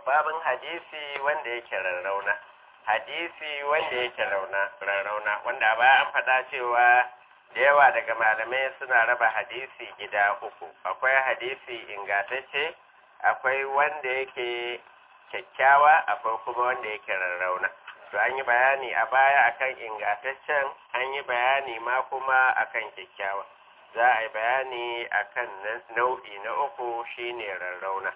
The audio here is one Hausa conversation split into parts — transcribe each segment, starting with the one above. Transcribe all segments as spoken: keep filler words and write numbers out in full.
babin hadisi wanda yake rarrauna hadisi wanda yake rauna rarrauna wanda ba an faɗa cewa da yawa daga malamai suna raba hadisi gida uku akwai hadisi ingantacce akwai wanda yake kyakkyawa akwai kuma wanda yake rarrauna to an yi bayani a baya akan ingantaccen an yi bayani ma kuma akan kyakkyawa za a yi bayani akan nau'i na uku shine rarrauna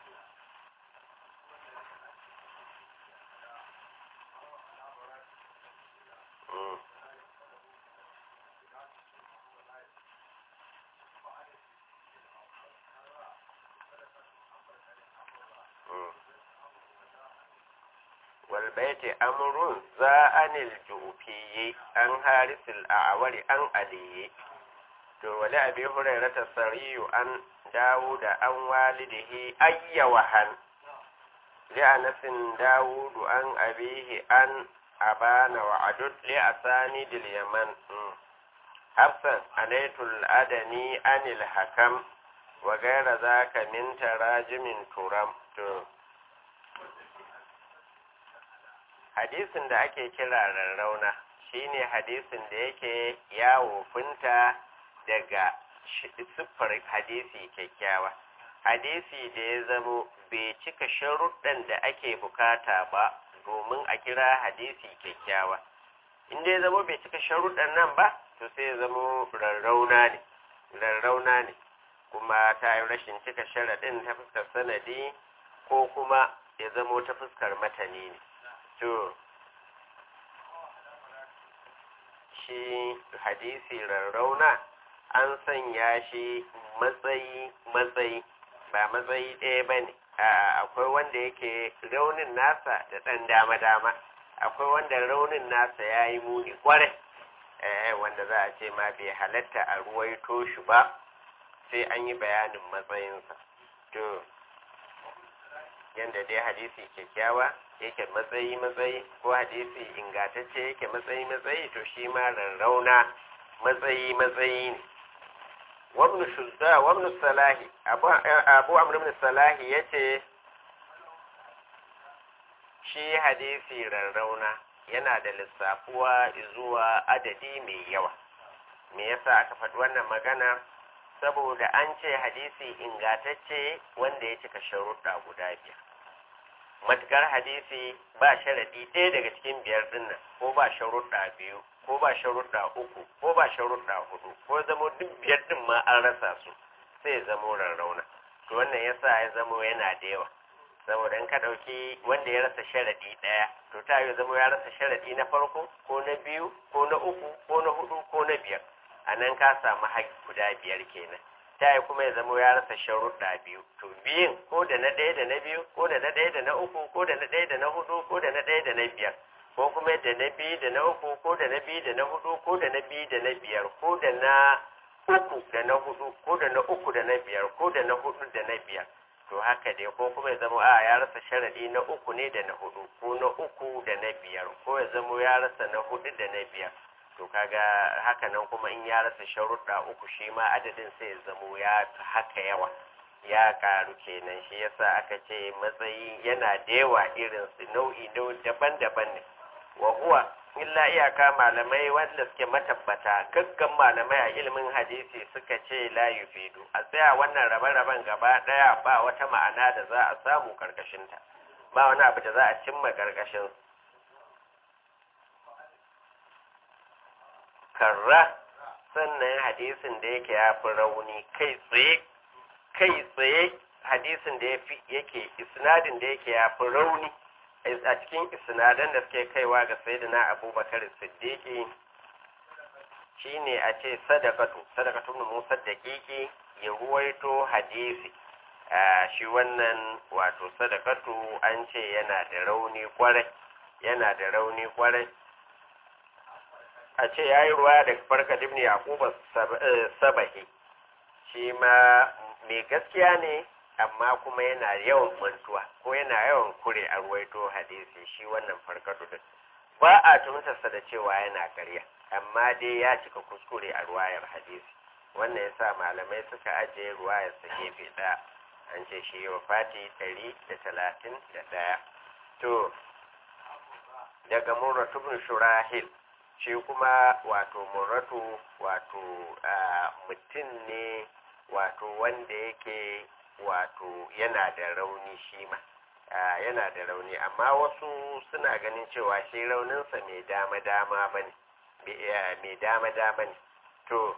والبيت أمر ذا عن الجوفي عن حارث الأعور عن علي ولأبي هريرة السري عن داود عن والده أي وهن لأنس داود عن أبيه عن أبان وعدد لأسانيد اليمن حفصا أنيت الأدني عن الحكم وغير ذاك من تراجم ترم hadisin da ake kira rarrauna shine hadisin da yake yawo funta daga siffar hadisi kyakkyawa hadisi da ya zamo bai cika sharuɗan da ake bukata ba domin a kira hadisi kyakkyawa inda ya zamo bai cika sharuɗan nan ba to sai ya zamo rarrauna ne rarrauna ne kuma ta yi rashin cika sharaɗin ta fuskar sanadi ko kuma ya zamo ta fuskar matani ne to shi hadisi rarrauna an sanya shi matsayi matsayi ba matsayi ɗaya ba ne akwai wanda yake raunin nasa da ɗan dama-dama akwai wanda raunin nasa ya yi muni ƙwarai wanda za a ce ma bai halatta a ruwaito shi ba sai an yi bayanin matsayinsa to yanda dai hadisi kyakkyawa yake matsayi matsayi ko hadisi ingantacce yake matsayi matsayi to shi ma rarrauna matsayi matsayi ne wabnu shuzza wabnu salahi abu abu amr ibn salahi yace shi hadisi rarrauna yana da lissafuwa zuwa adadi mai yawa me yasa aka faɗi wannan magana saboda an ce hadisi ingantacce wanda ya cika sharuɗa guda biyar matukar hadisi ba sharadi ɗaya daga cikin biyar dinnan ko ba sharuɗa biyu ko ba sharuɗa uku ko ba sharuɗa hudu ko zamo duk biyar din ma an rasa su sai zamo rarrauna to wannan yasa ya zamo yana da yawa saboda in ka ɗauki wanda ya rasa sharadi ɗaya to ta yi zamo ya rasa sharadi na farko ko na biyu ko na uku ko na hudu ko na biyar a nan ka samu haƙƙi guda biyar kenan ta yi kuma ya zama ya rasa sharuɗa biyu to biyun ko da na ɗaya da na biyu ko da na ɗaya da na uku ko da na ɗaya da na hudu ko da na ɗaya da na biyar ko kuma da na biyu da na uku ko da na biyu da na hudu ko da na biyu da na biyar ko da na uku da na hudu ko da na uku da na biyar ko da na hudu da na biyar to haka dai ko kuma ya zama a ya rasa sharaɗi na uku ne da na hudu ko na uku da na biyar ko ya zama ya rasa na hudu da na biyar to kaga haka nan kuma in ya rasa sharuɗa uku shi ma adadin sai ya zamo ya haka yawa ya karu kenan shi yasa aka ce matsayi yana da yawa irin su nau'i daban-daban ne wa huwa illa iyaka malamai wanda suke matabbata gaggan malamai a ilimin hadisi suka ce la yufidu a tsaya wannan rabe-raben gaba daya ba wata ma'ana da za a samu karkashinta ba wani abu da za a cimma karkashin karra sannan hadisin da yake ya fi rauni kai tsaye kai tsaye hadisin da yake isnadin da yake ya fi rauni a cikin isnadan da suke kaiwa ga sayyidina abubakar siddiqi shine a ce sadaqatu sadaqatu ibn musa daqiqi ya ruwaito hadisi shi wannan wato sadaqatu an ce yana da rauni kwarai yana da rauni kwarai a ce ya yi ruwa daga farka ibn yaquba sabahi shi ma mai gaskiya ne amma kuma yana yawan mantuwa ko yana yawan kure a ruwaito hadisi shi wannan farkatu din ba a tuntarsa da cewa yana ƙarya amma dai ya cika kuskure a ruwayar hadisi wannan yasa malamai suka ajiye ruwayar sa gefe ɗaya an ce shi wafati ɗari da talatin da ɗaya. To daga murratu bin shurahil, shi kuma wato murratu wato mutum ne wato wanda yake wato yana da rauni shi ma yana da rauni, amma wasu suna ganin cewa shi rauninsa mai dama-dama ba ne mai dama-dama ne. To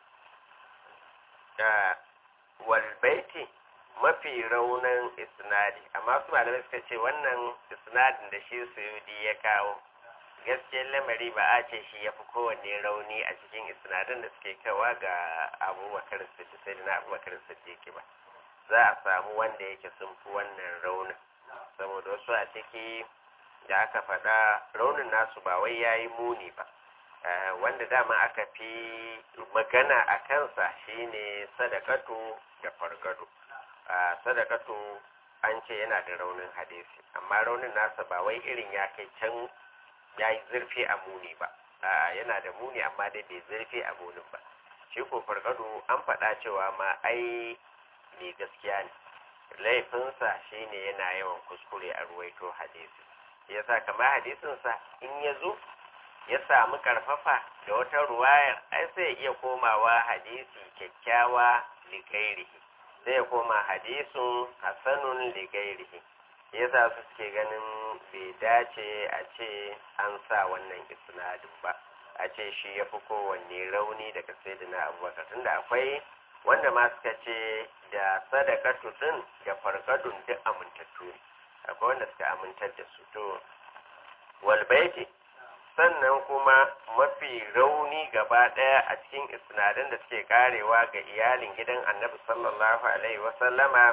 walbaiti mafi raunin isnadi, amma su malamai suka ce wannan isnadin da shi suyudi ya kawo gaskiyar lamari ba a ce shi ya fi kowanne rauni a cikin isnadin da suke kawa ga abubakar siddiq sai na abubakar siddiq ba. Za a samu wanda yake sun fi wannan raunin, saboda wasu a ciki da aka faɗa raunin nasu ba wai ya yi muni ba. Wanda dama aka fi magana a kansa shine sadakatu da fargado. Sadakatu an ce yana da raunin hadisi, amma raunin nasa ba wai irin ya kai can ya yi zurfi a muni ba. Yana da muni amma dai bai zurfi a munin ba. Shi ko fargado an faɗa cewa ma ai mai gaskiya ne, laifinsa shine yana yawan kuskure a ruwaito hadisi. Yasa kamar hadisinsa in ya zo ya samu karfafa da wata ruwayar, ai sai ya iya komawa hadisi kyakkyawa ligairihi, sai ya koma hadisun hasanun ligairihi. Yasa su suke ganin bai dace a ce an sa wannan isnadin ba, a ce shi ya fi kowanne rauni daga sayyidina abubakar, tunda akwai wanda ma suka ce da sadakatu din da farkadun duk amintattu ne, akwai wanda suka amintar da su. To walbaiti sannan kuma mafi rauni gaba ɗaya a cikin isnadin da suke karewa ga iyalin gidan annabi sallallahu alaihi wasallama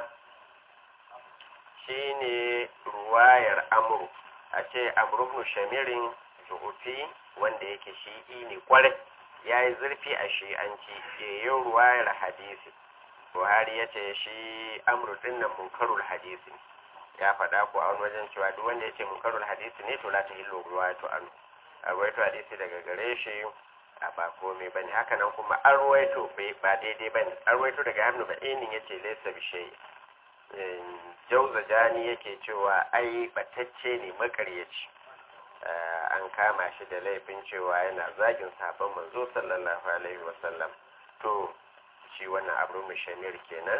shine ruwayar amru, a ce amru ibn shamirin ju'ufi wanda yake shi'i ne kwarai, ya yi zurfi a shi'anci, ke yin ruwayar hadisi. Buhari ya ce shi amru din nan munkarul hadisi, ya faɗa ko a wani wajen cewa duk wanda ya ce munkarul hadisi ne to la ta hillo ruwayatu anhu. A ruwaito hadisi daga gare shi a ba komai bane. Haka nan kuma an ruwaito ba daidai bane, an ruwaito daga Ibn Ba'inin yace laysa bi shay. Jauzajani yake cewa ai batacce ne makaryaci. An kama shi da laifin cewa yana zagin sahabban manzo sallallahu alaihi wasallam. To shi wannan Abu Mushamir kenan.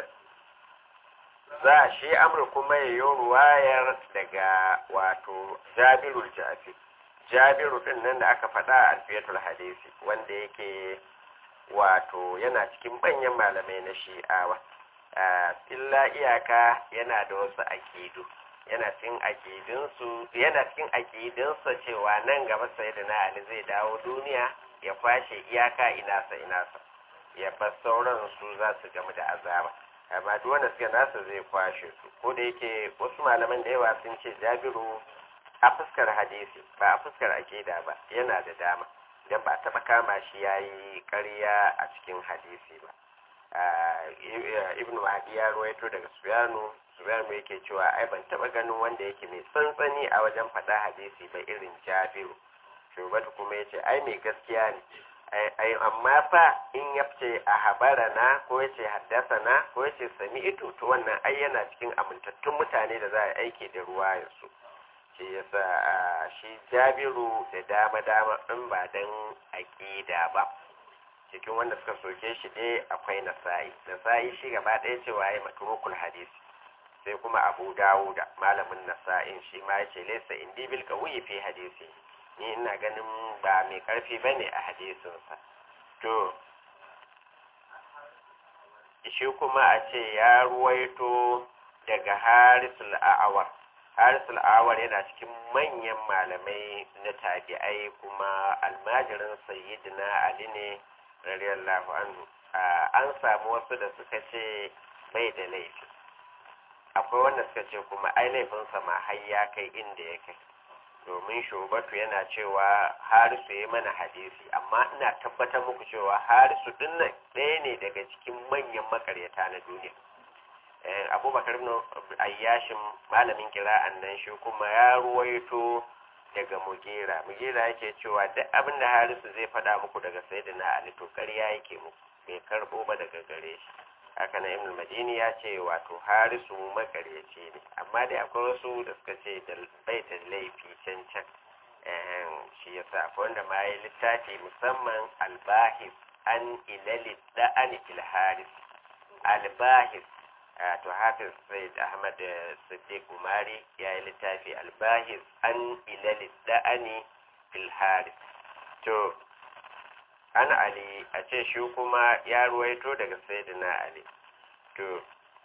Za shi amru kuma yayin ruwayar daga wato Jabirul Jafi. Jabiru din nan da aka faɗa a alfiyatul hadisi, wanda yake wato yana cikin manyan malamai na shi'awa. Illa iyaka yana da wasu akidu, yana cikin akidunsu yana cikin akidunsa cewa nan gaba sayyidina Ali zai dawo duniya ya kwashe iyaka inasa inasa, ya bar sauran su za su gamu da azaba, amma duk wanda suka nasa zai kwashe su. Ko da yake wasu malaman da yawa sun ce Jabiru a fuskar hadisi ba a fuskar akida ba yana da dama, don ba taɓa kama shi ya yi ƙarya a cikin hadisi ba. Ibn Mahdi ya ruwaito daga Sufyanu, Sufyanu yake cewa ai ban taɓa ganin wanda yake mai tsantsani a wajen faɗa hadisi ba irin Jabiru. Shubatu kuma yace ai mai gaskiya ne, ai amma fa in ya ce a habarana ko yace haddasana ko yace sami'tu to wannan ai yana cikin amintattun mutane da za a aiki da ruwayarsu. Shi yasa shi Jabiru da dama-dama in ba dan aƙida ba, cikin wanda suka soke shi dai akwai Nasa'i. Nasa'i shi gaba ɗaya cewa ya matrukul hadisi, sai kuma Abu Dawuda malamin Nasa'in shi ma yace laysa indi bil qawi fi hadisi, ni ina ganin ba mai karfi bane a hadisinsa. To shi kuma a ce ya ruwaito daga Harisul A'awar. Harisul Awar yana cikin manyan malamai na tabi'ai kuma almajirin sayyidina Ali ne radiyallahu anhu. An samu wasu da suka ce bai da laifi, akwai wanda suka ce kuma ai laifinsa ma har ya kai inda ya kai, domin Shubatu yana cewa Harisu ya mana hadisi, amma ina tabbatar muku cewa Harisu dinnan ɗaya ne daga cikin manyan makaryata na duniya. Abubakar ibn Ayyashin malamin kira'an nan shi kuma ya ruwaito daga Mugera. Mugera yake cewa duk abin da Harisu zai faɗa muku daga Sayyidina Ali to ƙarya yake muku, bai karɓo ba daga gare shi. haka na ibn madini ya ce wato harisu makaryaci ne amma dai akwai wasu da suka ce da bai da laifi can can shi yasa akwai wanda ma ya littafi musamman albahis an ilali da'ani fil haris albahis to hafiz sayyid ahmad siddiq umari ya yi littafi albahis an ilali da'ani fil haris to an ali a ce shi kuma ya ruwaito daga sayyidina ali to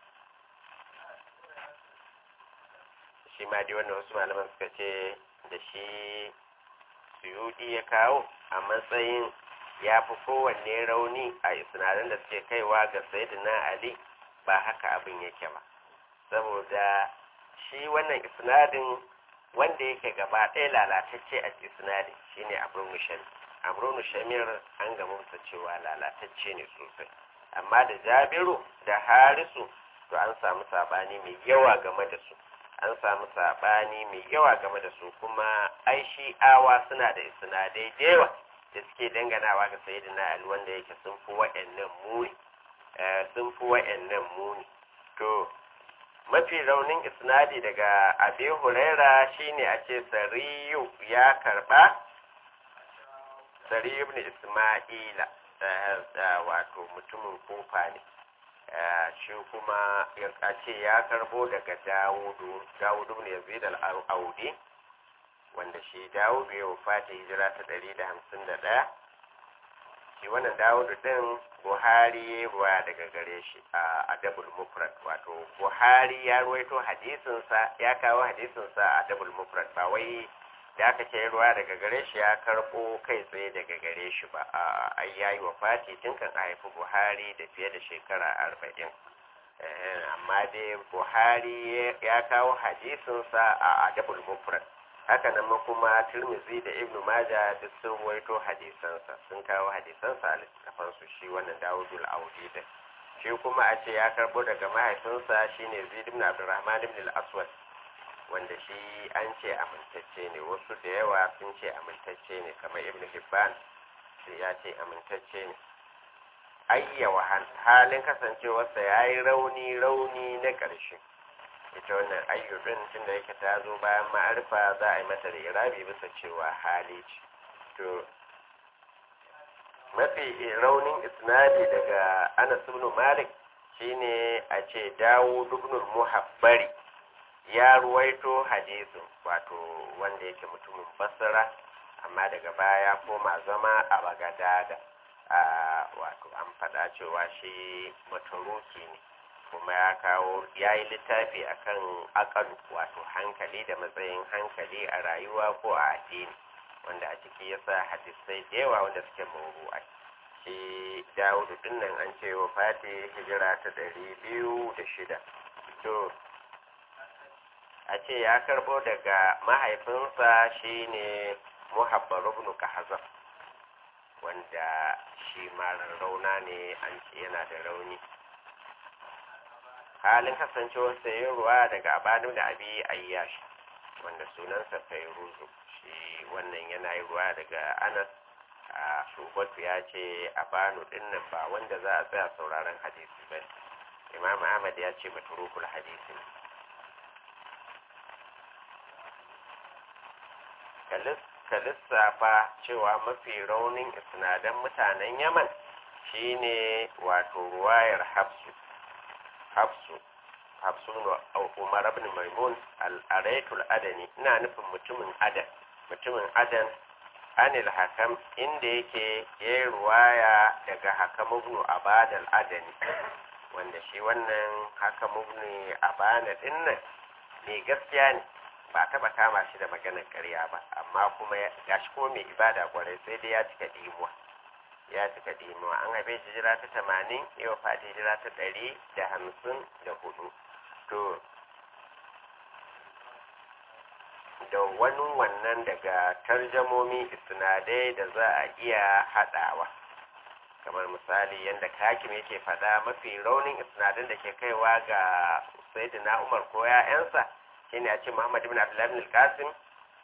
shi ma dai wannan wasu malaman suka ce da shi suyudi ya kawo a matsayin ya fi kowanne rauni a isnadin da suke kaiwa ga sayyidina ali ba haka abin yake ba saboda shi wannan isnadin wanda yake gaba ɗaya lalatacce a isnadin shine abu mushan amrunu shamir an ga musa cewa lalatacce ne sosai amma da jabiru da harisu to an samu sabani mai yawa game da su an samu sabani mai yawa game da su kuma ai shi'awa suna da isnadai da yawa da suke danganawa ga sayyidina ali wanda yake sun fi wa'annan muni sun fi wa'annan muni to mafi raunin isnadi daga abi huraira shine a ce sariyu ya karba sari ibn isma'ila wato mutumin kufa ne shi kuma ya ce ya karbo daga dawudu dawudu ne yazid al-audi wanda shi dawudu ya wafata hijira ta ɗari da hamsin da ɗaya shi wannan dawudu din buhari ya ruwa daga gare shi a adabul mufrad wato buhari ya ruwaito hadisinsa ya kawo hadisinsa a adabul mufrad ba wai da aka ce ruwa daga gare shi ya karɓo kai tsaye daga gare shi ba a yayi wa fati tun kan a haifi buhari da fiye da shekara arba'in amma dai buhari ya kawo hadisinsa a adabul mufrad haka nan kuma tirmizi da ibnu maja duk sun ruwaito hadisansa sun kawo hadisansa a littafansu shi wannan dawudul audi din shi kuma a ce ya karɓo daga mahaifinsa shine zaid ibn abdurrahman ibn al-aswad wanda shi an ce amintacce ne wasu da yawa sun ce amintacce ne kamar ibn hibban sai ya ce amintacce ne ayyawa halin kasancewarsa ya yi rauni rauni na ƙarshe ita wannan ayyubin tun da yake ta zo bayan ma'arifa za a yi mata da irabi bisa cewa hali ce to mafi raunin isnadi daga anas ibn malik shine a ce dawud ibn muhabbari ya ruwaito hadisin wato wanda yake mutumin basra amma daga baya koma zama a bagadada a wato an faɗa cewa shi maturuki ne kuma ya kawo ya yi littafi akan akalu wato hankali da matsayin hankali a rayuwa ko a addini wanda a ciki ya sa hadisai da yawa wanda suke mawru'ai shi dawudu dinnan an ce wa fati hijira ta ɗari biyu da shida to a ce ya karbo daga mahaifinsa shine muhabbar ibn kahzab wanda shi ma rauna ne an ce yana da rauni halin kasancewar sayin ruwa daga abanu da abi ayyash wanda sunansa fairuzu shi wannan yana yi ruwa daga anas a shubatu ya ce abanu dinnan ba wanda za a tsaya sauraron hadisi ba imam ahmad ya ce maturukul hadisi ka lissafa cewa mafi raunin isnadan mutanen yaman shine wato ruwayar hafsu hafsu hafsu umar ibn maimun al-araitul adani ina nufin mutumin adan mutumin adan anil hakam inda yake ya ruwaya daga hakam ibn abad al-adani wanda shi wannan hakam ibn abana dinnan ne gaskiya ne ba taba kama shi da maganar ƙarya ba amma kuma ya shi ko mai ibada kwarai sai dai ya cika dimuwa ya cika dimuwa an haife shi jira ta tamanin yau fati jira ta ɗari da hamsin da hudu to da wani wannan daga tarjamomi isnadai da za a iya haɗawa kamar misali yadda hakim yake faɗa mafi raunin isnadin da ke kaiwa ga sayyidina umar ko ya'yansa shine a ce Muhammad ibn Abdullah ibn al-Qasim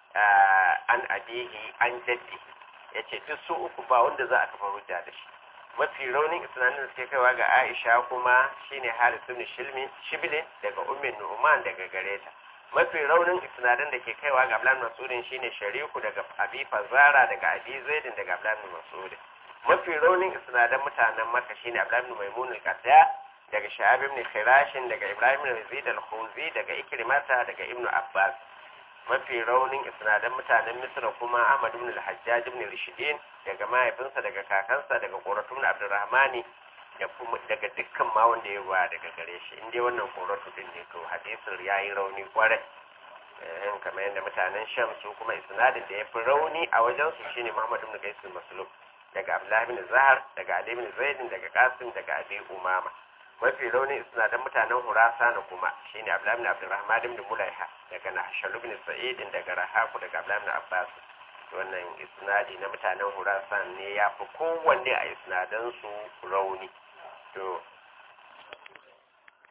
an abihi an jaddi yace duk su uku ba wanda za a kafa hujja da shi mafi raunin isnadin da suke kaiwa ga Aisha kuma shine Haris ibn Shilmi Shibilin daga Ummi Nu'man daga gareta. Mafi raunin isnadin da ke kaiwa ga Abdullah Mas'udin shine Shariku daga Abi Fazara daga Abi Zaidin daga Abdullah Mas'udin. Mafi raunin isnadan mutanen Makka shine Abdullah ibn Maimun al-Qadda daga Sha'ab ibn Khirash daga Ibrahim ibn Yazid al-Khuzi daga Ikrimata daga Ibn Abbas. Mafi raunin isnadan mutanen Misra kuma Ahmad ibn al-Hajjaj ibn Rishidin daga mahaifinsa daga kakansa daga Qurratu ibn Abdurrahmani da kuma daga dukkan ma wanda ya ruwa daga gare shi in dai wannan Qurratu din ne to hadisin yayi rauni kwarai eh kamar yadda mutanen Sham su kuma isnadin da yafi rauni a wajen su shine Muhammad ibn Qais al-Maslum daga Abdullah ibn Zahar daga Ali ibn Zaid daga Qasim daga Abi Umama. Mafi raunin isnadan mutanen Hurasana kuma shine Abdullah ibn Abdurrahman ibn Mulaiha daga Nahshal ibn Sa'id daga Rahaku daga Abdullah ibn Abbas. Wannan isnadi na mutanen Hurasan ne ya fi kowanne a isnadan su rauni. To